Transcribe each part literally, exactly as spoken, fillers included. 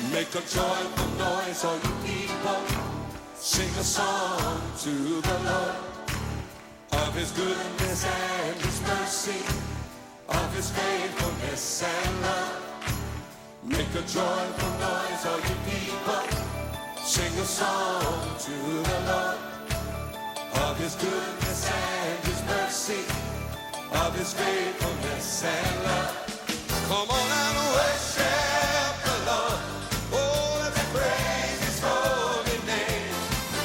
Make a joyful noise, all you people. Sing a song to the Lord of His goodness and His mercy, of His faithfulness and love. Make a joyful noise, all you people. Sing a song to the Lord of His goodness and His mercy, of His faithfulness and love. Come on and worship the Lord. Oh, let's praise His holy name.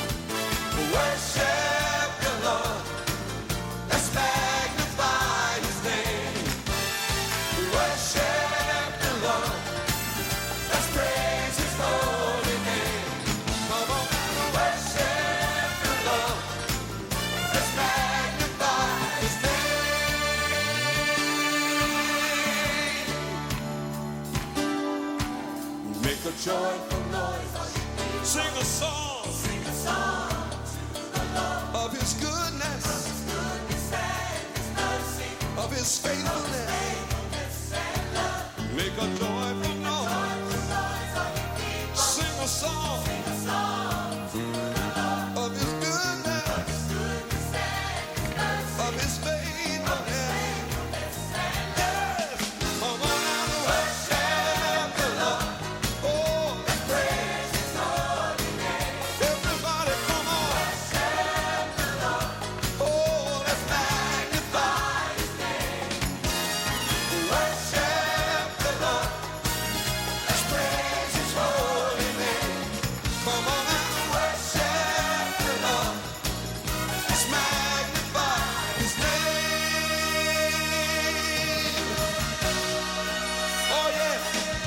Worship the Lord. Let's magnify His name. Worship the Lord. Let's praise His holy name. Come on and worship the Lord. Let's magnify His name. Make a joyful noise. Sing a song. Sing a song to the Lord of His goodness, of His goodness and His mercy, of His faithfulness.